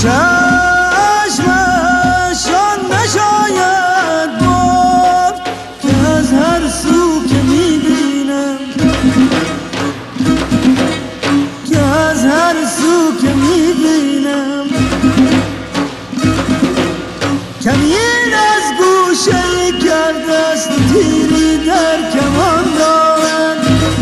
چشمشان نشاید برد که از هر سو که میبینم، که از هر سو که میبینم کمین از گوشه کرده است تیری در کمان دارد.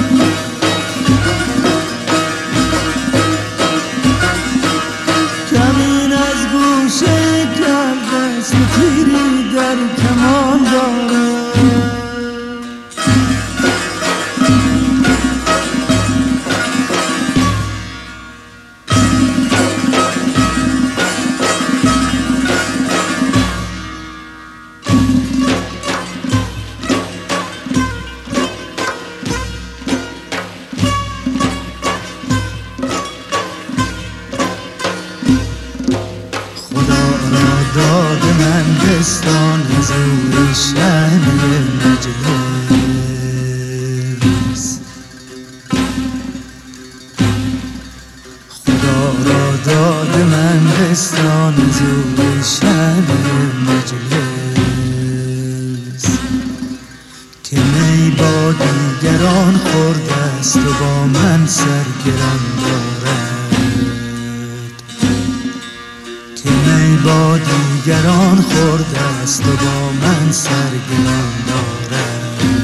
کمین از گوشه کرده است تیری در کمان دارد. داد من دستان حضور شهر مجلس، خدا را داد من دستان حضور شهر مجلس که می با دیگران خورده است و با من سرگرم دارد، که می با دیگران خورده است و با من سرگرم دارد.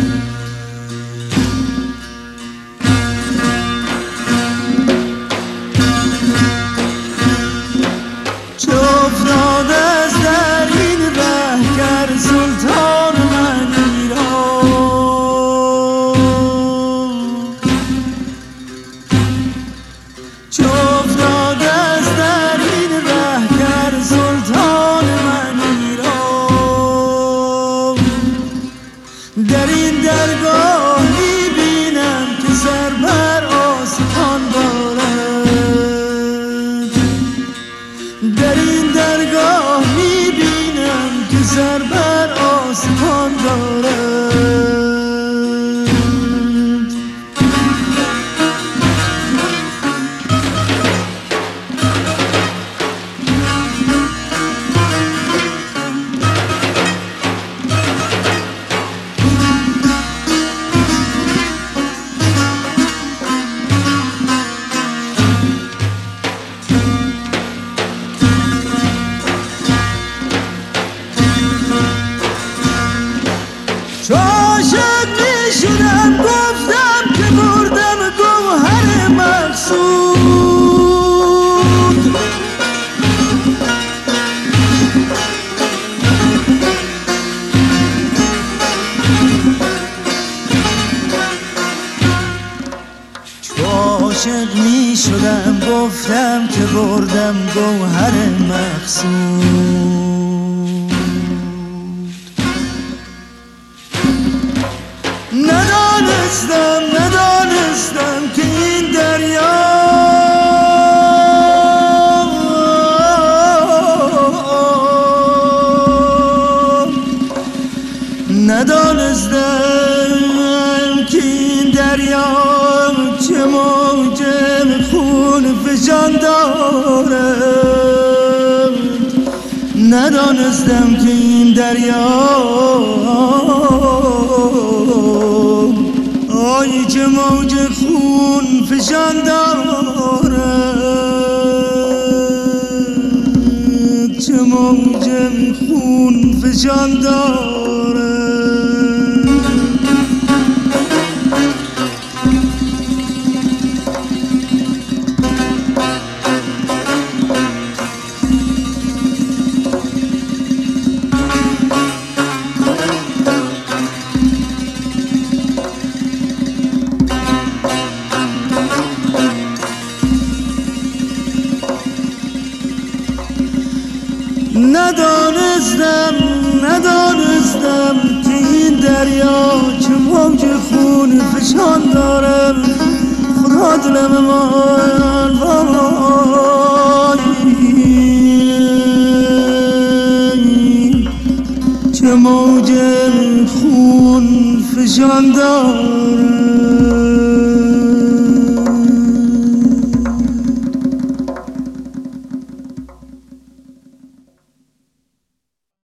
چه افتاده است در این ره گر سلطان من ایران، چه افتاده است در این ره گر سلطان من ایران. در این درگاه میبینم که سر بر آستان دارد، در این درگاه میبینم که سر بر آستان دارد. عاشق میشدم گفتم که بردم گوهر مقصود، عاشق میشدم گفتم که بردم گوهر مقصود. ندانستم که این دریا ندانستم که این دریا چه موج خون فشان دارد، ندانستم که این دریا آی چه موج خون فشان دارد، چه موج خون فشان دارد. ندانستم که این دریا چه موج خون فشان دارم. خدا دلم من چه موج خون فشان دارم.